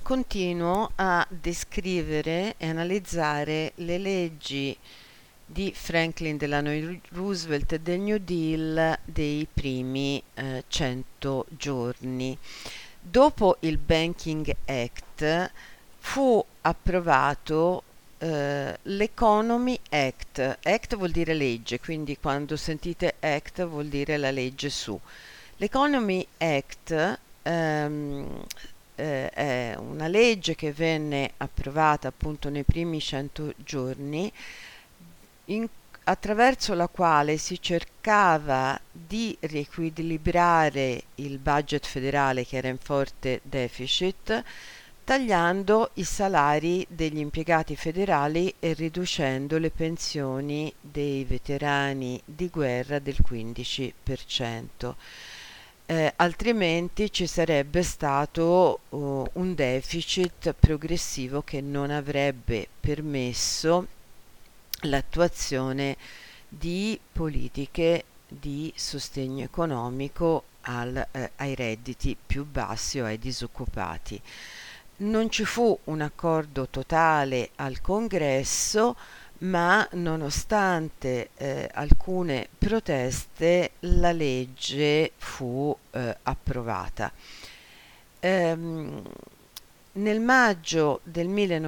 continuo a descrivere e analizzare le leggi di Franklin Delano Roosevelt e del New Deal dei primi 100 giorni. Dopo il Banking Act fu approvato l'Economy Act. Act vuol dire legge, quindi quando sentite Act vuol dire la legge su. L'Economy Act è una legge che venne approvata appunto nei primi 100 giorni in- attraverso la quale si cercava di riequilibrare il budget federale che era in forte deficit, tagliando i salari degli impiegati federali e riducendo le pensioni dei veterani di guerra del 15%. Altrimenti ci sarebbe stato un deficit progressivo che non avrebbe permesso l'attuazione di politiche di sostegno economico ai redditi più bassi o ai disoccupati. Non ci fu un accordo totale al Congresso, ma nonostante alcune proteste la legge fu approvata. Ehm, Nel maggio del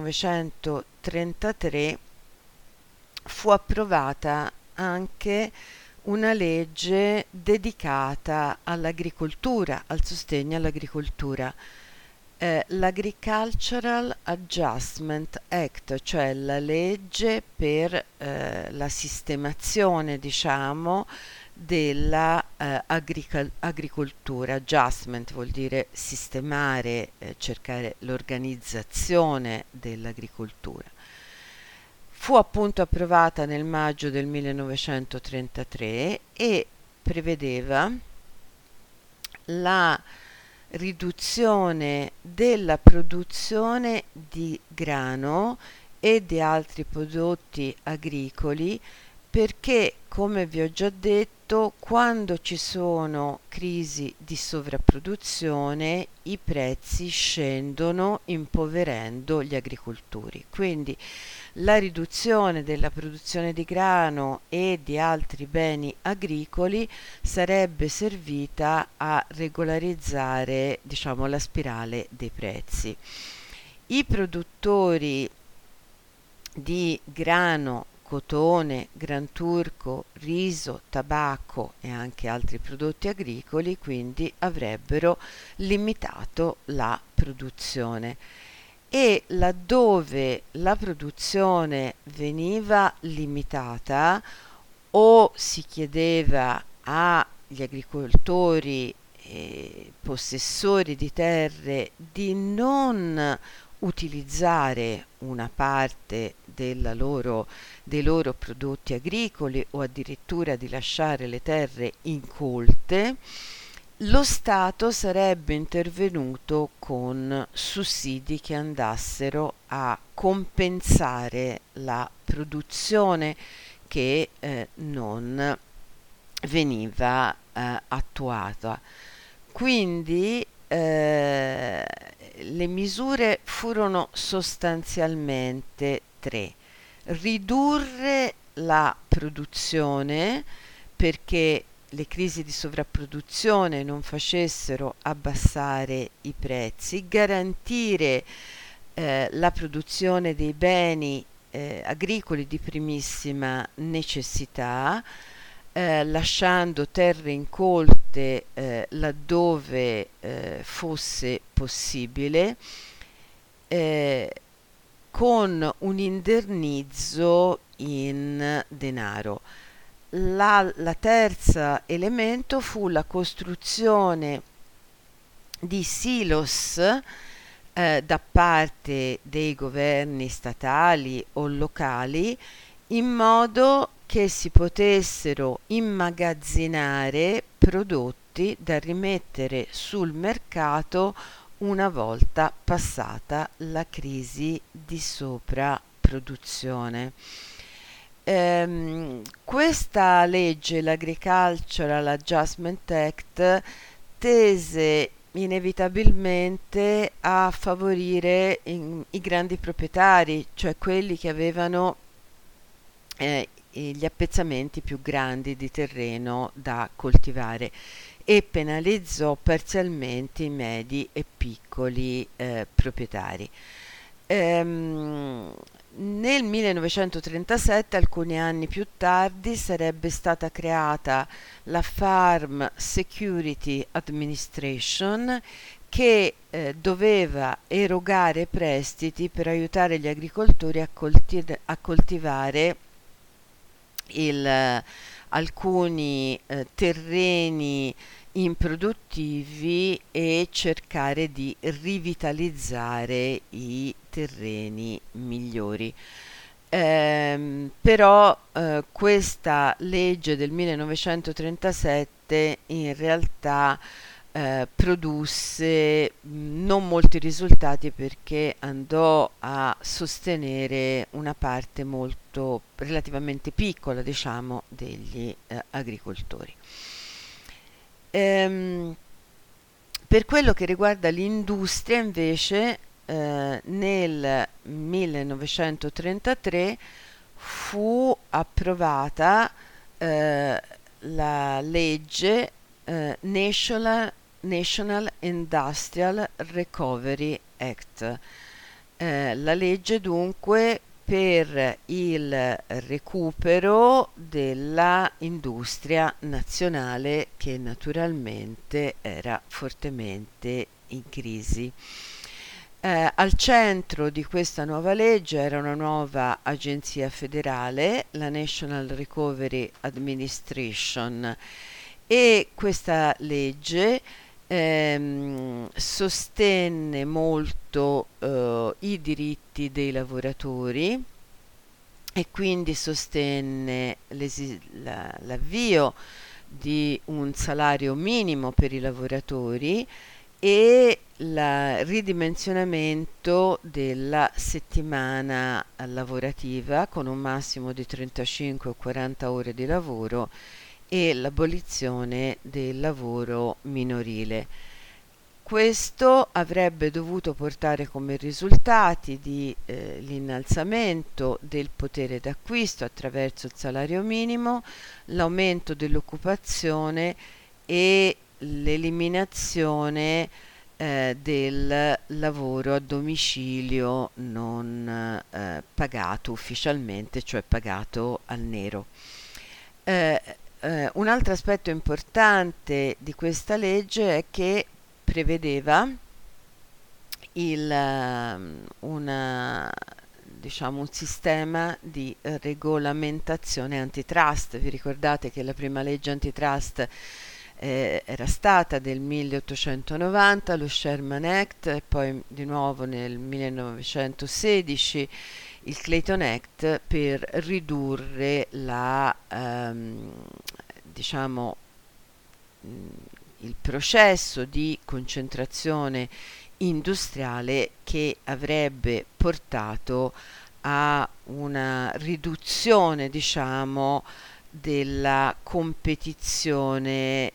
1933 fu approvata anche una legge dedicata all'agricoltura, al sostegno all'agricoltura, l'Agricultural Adjustment Act, cioè la legge per la sistemazione, diciamo, della agricoltura. Adjustment vuol dire sistemare, cercare l'organizzazione dell'agricoltura. Fu appunto approvata nel maggio del 1933 e prevedeva la riduzione della produzione di grano e di altri prodotti agricoli perché, come vi ho già detto, quando ci sono crisi di sovrapproduzione i prezzi scendono impoverendo gli agricoltori. Quindi la riduzione della produzione di grano e di altri beni agricoli sarebbe servita a regolarizzare, diciamo, la spirale dei prezzi. I produttori di grano, cotone, granturco, riso, tabacco e anche altri prodotti agricoli, quindi avrebbero limitato la produzione. E laddove la produzione veniva limitata o si chiedeva agli agricoltori possessori di terre di non utilizzare una parte dei loro prodotti agricoli o addirittura di lasciare le terre incolte, lo Stato sarebbe intervenuto con sussidi che andassero a compensare la produzione che non veniva attuata. Quindi le misure furono sostanzialmente tre: ridurre la produzione perché le crisi di sovrapproduzione non facessero abbassare i prezzi, garantire la produzione dei beni agricoli di primissima necessità, lasciando terre incolte laddove fosse possibile, eh, con un indennizzo in denaro. La terza elemento fu la costruzione di silos da parte dei governi statali o locali in modo che si potessero immagazzinare prodotti da rimettere sul mercato una volta passata la crisi di sovrapproduzione. Questa legge, l'Agricultural Adjustment Act, tese inevitabilmente a favorire i grandi proprietari, cioè quelli che avevano gli appezzamenti più grandi di terreno da coltivare, e penalizzò parzialmente i medi e piccoli proprietari. Ehm, Nel 1937, alcuni anni più tardi, sarebbe stata creata la Farm Security Administration, che doveva erogare prestiti per aiutare gli agricoltori a coltivare alcuni terreni improduttivi e cercare di rivitalizzare i terreni migliori. Però questa legge del 1937 in realtà produsse non molti risultati, perché andò a sostenere una parte molto relativamente piccola, diciamo, degli agricoltori. Ehm, per quello che riguarda l'industria, invece, nel 1933 fu approvata la legge National Industrial Recovery Act. La legge dunque per il recupero della industria nazionale, che naturalmente era fortemente in crisi. Al centro di questa nuova legge era una nuova agenzia federale, la National Recovery Administration, e questa legge sostenne molto i diritti dei lavoratori, e quindi sostenne l'avvio di un salario minimo per i lavoratori e il ridimensionamento della settimana lavorativa, con un massimo di 35 o 40 ore di lavoro, e l'abolizione del lavoro minorile. Questo avrebbe dovuto portare come risultati l'innalzamento del potere d'acquisto attraverso il salario minimo, l'aumento dell'occupazione e l'eliminazione del lavoro a domicilio non pagato ufficialmente, cioè pagato al nero. Un altro aspetto importante di questa legge è che prevedeva diciamo, un sistema di regolamentazione antitrust. Vi ricordate che la prima legge antitrust era stata del 1890, lo Sherman Act, e poi di nuovo nel 1916 il Clayton Act, per ridurre diciamo, il processo di concentrazione industriale, che avrebbe portato a una riduzione, diciamo, della competizione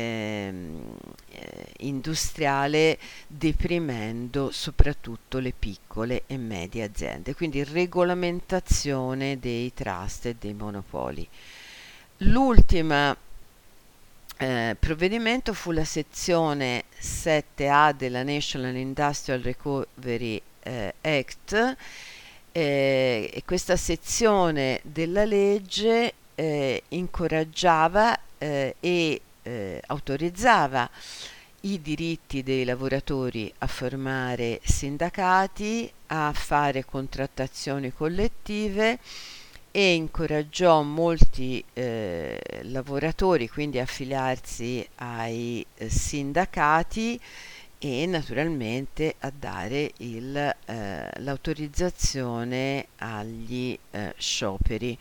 industriale, deprimendo soprattutto le piccole e medie aziende. Quindi regolamentazione dei trust e dei monopoli. L'ultima provvedimento fu la sezione 7A della National Industrial Recovery Act, e questa sezione della legge incoraggiava e autorizzava i diritti dei lavoratori a formare sindacati, a fare contrattazioni collettive, e incoraggiò molti lavoratori quindi a affiliarsi ai sindacati, e naturalmente a dare l'autorizzazione agli scioperi.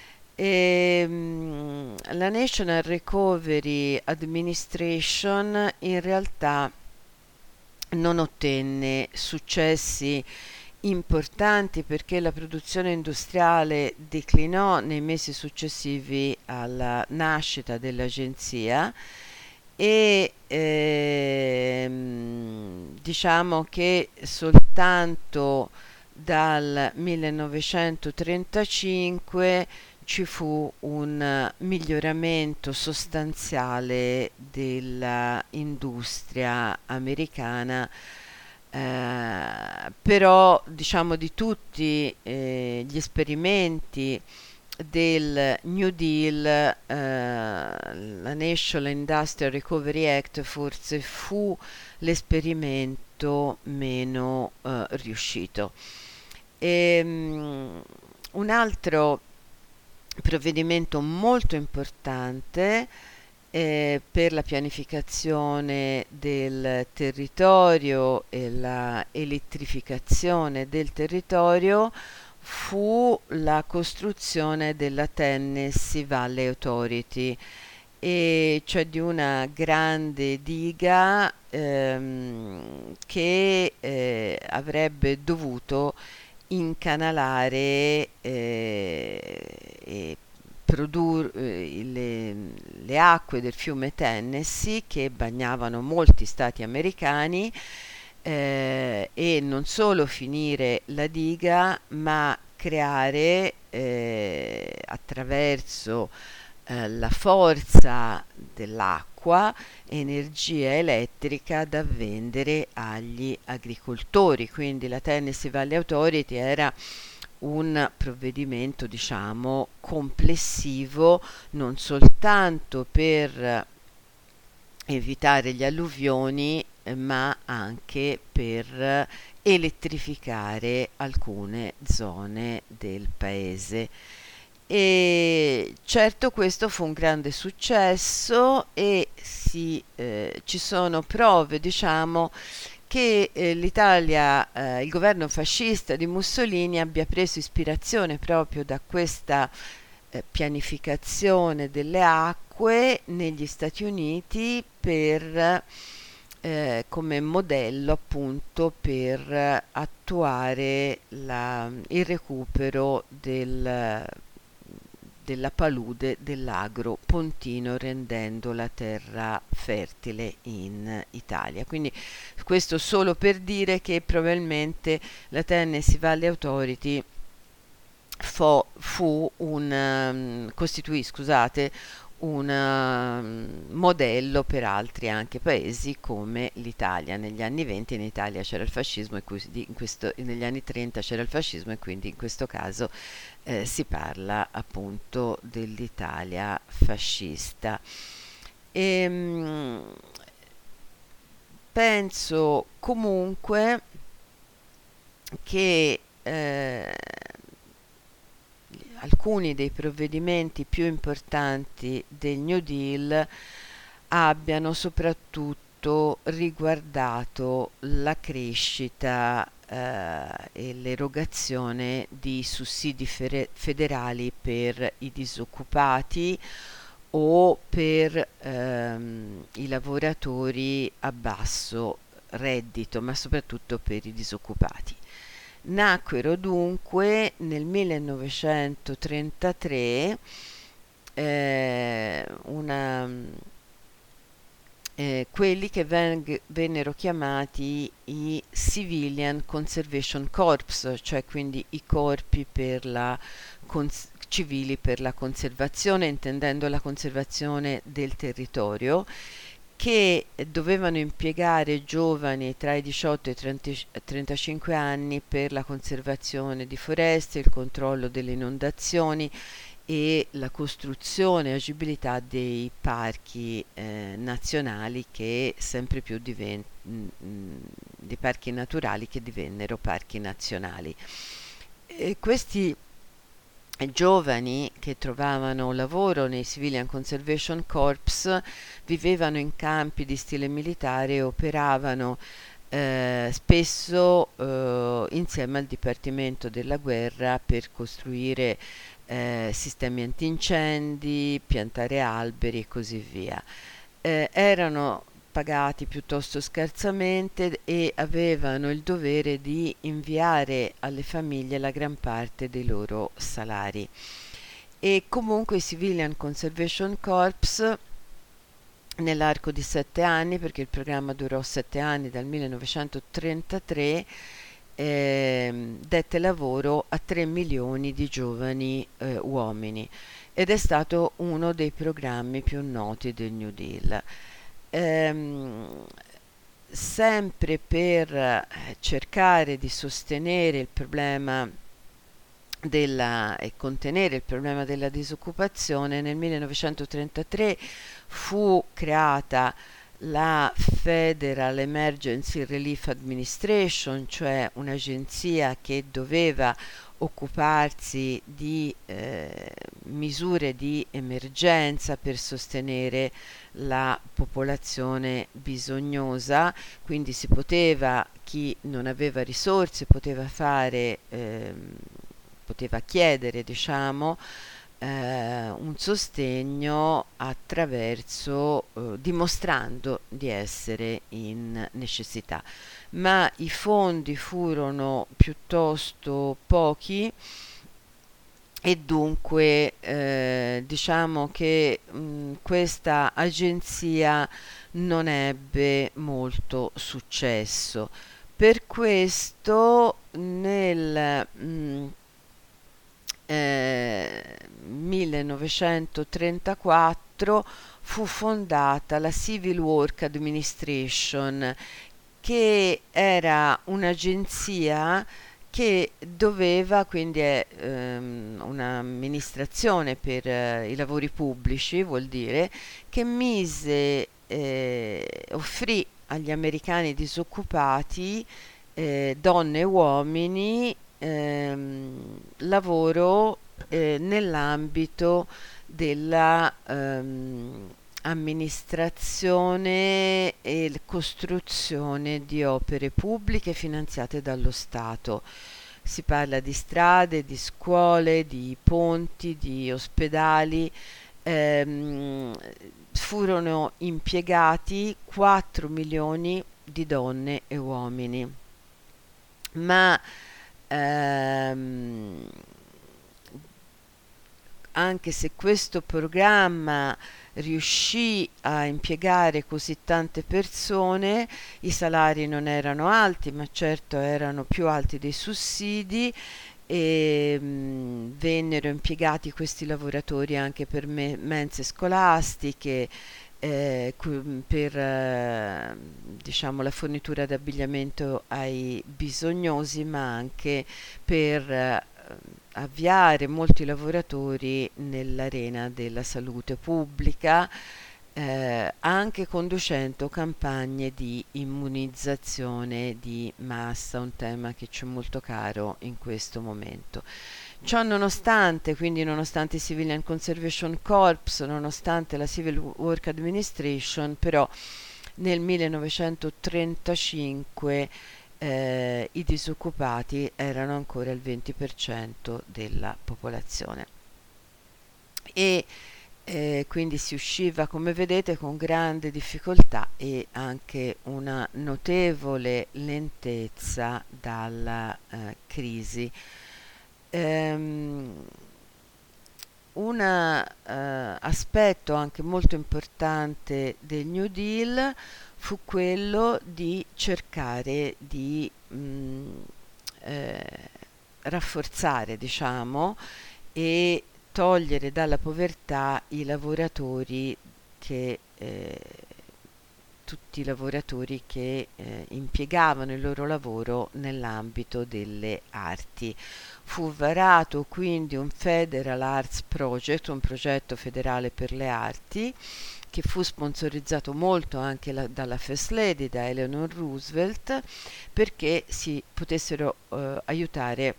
La National Recovery Administration in realtà non ottenne successi importanti, perché la produzione industriale declinò nei mesi successivi alla nascita dell'agenzia, e diciamo che soltanto dal 1935 ci fu un miglioramento sostanziale dell'industria americana, però diciamo di tutti gli esperimenti del New Deal, la National Industrial Recovery Act forse fu l'esperimento meno riuscito. Un altro provvedimento molto importante per la pianificazione del territorio e la elettrificazione del territorio fu la costruzione della Tennessee Valley Authority, e cioè di una grande diga che avrebbe dovuto incanalare e le acque del fiume Tennessee che bagnavano molti stati americani, e non solo finire la diga, ma creare attraverso la forza dell'acqua energia elettrica da vendere agli agricoltori. Quindi la Tennessee Valley Authority era un provvedimento, diciamo, complessivo, non soltanto per evitare gli alluvioni, ma anche per elettrificare alcune zone del paese. E certo questo fu un grande successo e ci sono prove, diciamo, che l'Italia, il governo fascista di Mussolini abbia preso ispirazione proprio da questa pianificazione delle acque negli Stati Uniti per come modello appunto per attuare il recupero della palude dell'Agro Pontino, rendendo la terra fertile in Italia. Quindi questo solo per dire che probabilmente la Tennessee Valley Authority costituì, scusate, un modello per altri anche paesi come l'Italia. Negli anni 20 in Italia c'era il fascismo e quindi negli anni 30 c'era il fascismo, e quindi in questo caso si parla appunto dell'Italia fascista. E, penso comunque che alcuni dei provvedimenti più importanti del New Deal abbiano soprattutto riguardato la crescita e l'erogazione di sussidi federali per i disoccupati o per i lavoratori a basso reddito, ma soprattutto per i disoccupati. Nacquero dunque nel 1933 quelli che vennero chiamati i Civilian Conservation Corps, cioè quindi i corpi per civili per la conservazione, intendendo la conservazione del territorio, che dovevano impiegare giovani tra i 18 e i 35 anni per la conservazione di foreste, il controllo delle inondazioni e la costruzione e agibilità dei parchi nazionali, che sempre più dei parchi naturali che divennero parchi nazionali. E questi giovani che trovavano lavoro nei Civilian Conservation Corps vivevano in campi di stile militare e operavano spesso insieme al Dipartimento della Guerra per costruire sistemi antincendi, piantare alberi e così via. Erano pagati piuttosto scarsamente e avevano il dovere di inviare alle famiglie la gran parte dei loro salari. E comunque i Civilian Conservation Corps nell'arco di 7 anni, perché il programma durò 7 anni dal 1933, dette lavoro a 3 milioni di giovani uomini ed è stato uno dei programmi più noti del New Deal. Ehm, Sempre per cercare di sostenere il problema e contenere il problema della disoccupazione, nel 1933 fu creata la Federal Emergency Relief Administration, cioè un'agenzia che doveva occuparsi di misure di emergenza per sostenere la popolazione bisognosa, quindi si poteva, chi non aveva risorse poteva chiedere, diciamo, un sostegno attraverso dimostrando di essere in necessità, ma i fondi furono piuttosto pochi e dunque diciamo che questa agenzia non ebbe molto successo. Per questo nel 1934 fu fondata la Civil Work Administration, che era un'agenzia che doveva, quindi è un'amministrazione per i lavori pubblici, vuol dire, che offrì agli americani disoccupati, donne e uomini, lavoro nell'ambito della amministrazione e costruzione di opere pubbliche finanziate dallo Stato. Si parla di strade, di scuole, di ponti, di ospedali. Furono impiegati 4 milioni di donne e uomini, ma ehm, anche se questo programma riuscì a impiegare così tante persone, i salari non erano alti, ma certo erano più alti dei sussidi e vennero impiegati questi lavoratori anche per mense scolastiche, per diciamo la fornitura d'abbigliamento ai bisognosi, ma anche per avviare molti lavoratori nell'arena della salute pubblica, anche conducendo campagne di immunizzazione di massa, un tema che ci è molto caro in questo momento. Ciò nonostante, quindi nonostante i Civilian Conservation Corps, nonostante la Civil Work Administration, però nel 1935 i disoccupati erano ancora il 20% della popolazione e quindi si usciva, come vedete, con grande difficoltà e anche una notevole lentezza dalla crisi. Um, un aspetto anche molto importante del New Deal fu quello di cercare di eh, rafforzare, diciamo, e togliere dalla povertà i lavoratori tutti i lavoratori che impiegavano il loro lavoro nell'ambito delle arti. Fu varato quindi un Federal Arts Project, un progetto federale per le arti, che fu sponsorizzato molto anche dalla First Lady, da Eleanor Roosevelt, perché si potessero aiutare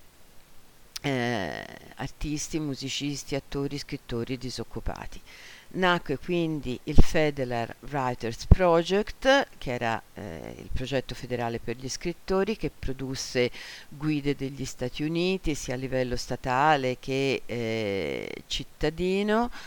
artisti, musicisti, attori, scrittori disoccupati. Nacque quindi il Federal Writers Project, che era il progetto federale per gli scrittori, che produsse guide degli Stati Uniti sia a livello statale che cittadino,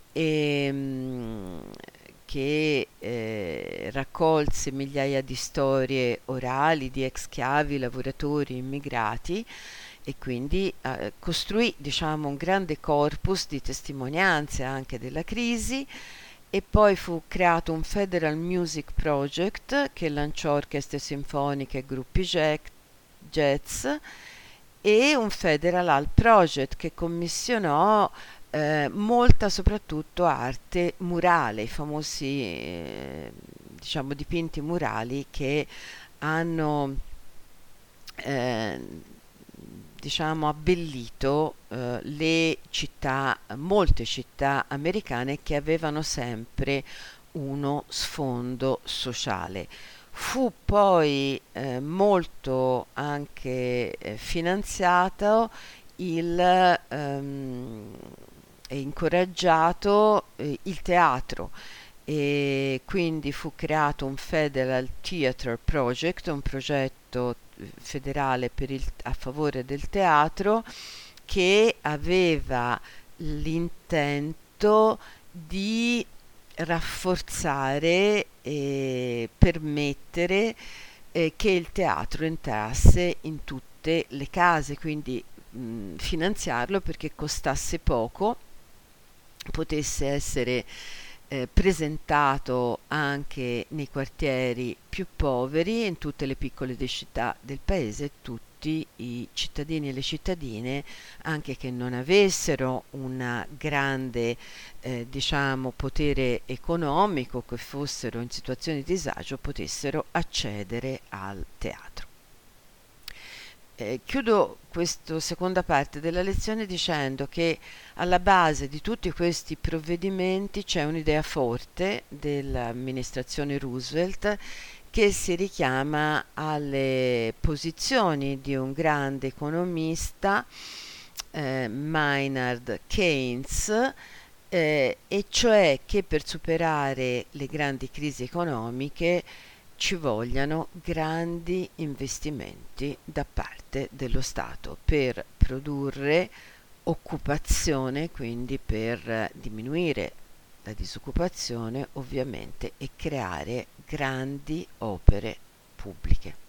e che raccolse migliaia di storie orali di ex schiavi, lavoratori, immigrati, e quindi costruì, diciamo, un grande corpus di testimonianze anche della crisi e poi fu creato un Federal Music Project che lanciò orchestre sinfoniche e gruppi jazz e un Federal Art Project che commissionò molta soprattutto arte murale, i famosi diciamo dipinti murali che hanno eh, diciamo abbellito le città, molte città americane che avevano sempre uno sfondo sociale. Fu poi molto anche finanziato e incoraggiato il teatro e quindi fu creato un Federal Theatre Project, un progetto federale a favore del teatro che aveva l'intento di rafforzare e permettere che il teatro entrasse in tutte le case, quindi finanziarlo perché costasse poco, potesse essere presentato anche nei quartieri più poveri, in tutte le piccole città del paese, tutti i cittadini e le cittadine, anche che non avessero un grande, diciamo, potere economico, che fossero in situazioni di disagio, potessero accedere al teatro. Chiudo questa seconda parte della lezione dicendo che alla base di tutti questi provvedimenti c'è un'idea forte dell'amministrazione Roosevelt che si richiama alle posizioni di un grande economista, Maynard Keynes, e cioè che per superare le grandi crisi economiche ci vogliano grandi investimenti da parte dello Stato per produrre occupazione, quindi per diminuire la disoccupazione ovviamente e creare grandi opere pubbliche.